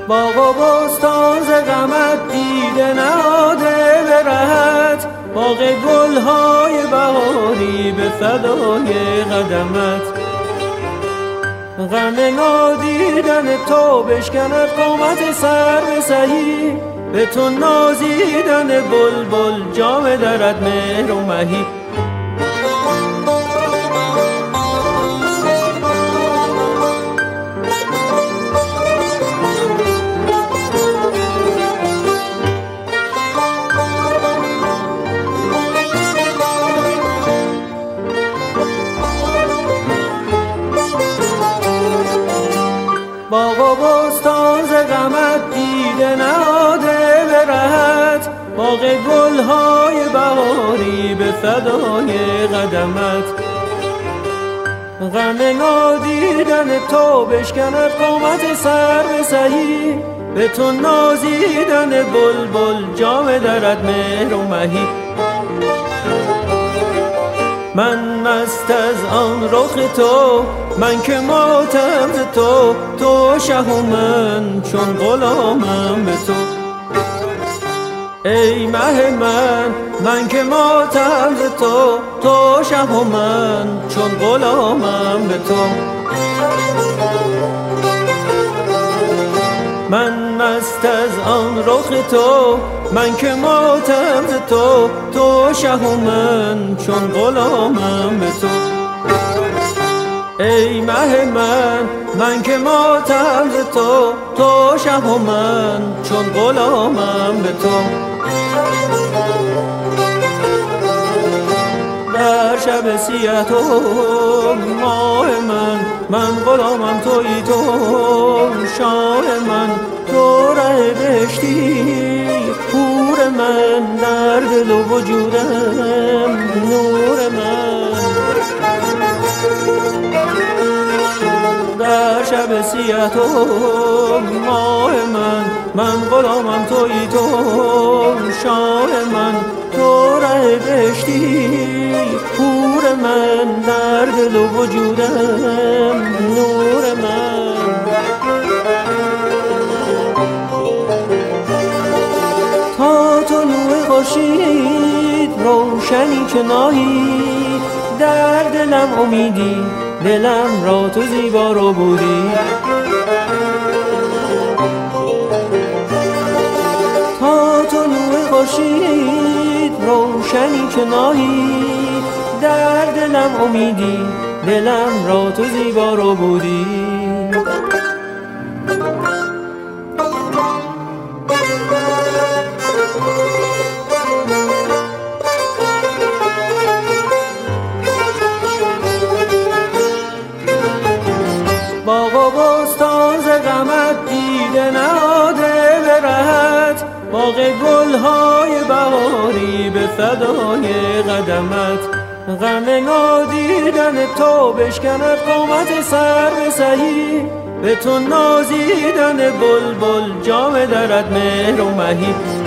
باغ و بستان ز غمت دیده نهاده به رهت، باغ گلهای بهاری به فدای قدمت. غم نادیدن تو بشکند قامت سرو سهی، به تو نازیدن بلبل جام درد مهر و مهی. باغ و بستان ز غمت دیده نهاده به رهت، باغ گلهای بهاری به فدای قدمت. غم نادیدن تو بشکند قامت سرو سهی، به تو نازیدن بلبل جام درد مهر و مهی. من مست از آن رخ تو، من که ماتم ز تو، تو شه و من چون غلامم به تو. ای مه من که ماتم ز تو، تو شه و من چون غلامم به تو. من مست از آن رخ تو، من که ماتم ز تو، تو شه و من چون غلامم به تو. ای مه من که ماتم ز تو، تو شه و من چون غلامم به تو. در شب سیه تو ماه من غلامم تویی تو شاه من. تو ره بهشتی حور من، در دل و وجودم نور من. در شب سیه تو ماه من غلامم تویی تو شاه من. تو ره بهشتی حور من، در دل و وجودم نور من. تا طلوع خورشید روشنی چو ماهی، در دلم امیدی دلم را تو زیبا رو بودی. تا طلوع خورشید روشنی چو ماهی، در دلم امیدی دلم را تو زیبا رو بودی. باغ و بستان ز غمت دیده نهاده به رهت، باغ گلهای بهاری به فدای قدمت. غم نادیدن تو بشکند قامت سرو سهی، به تو نازیدن بلبل جام درد مهر و مهی.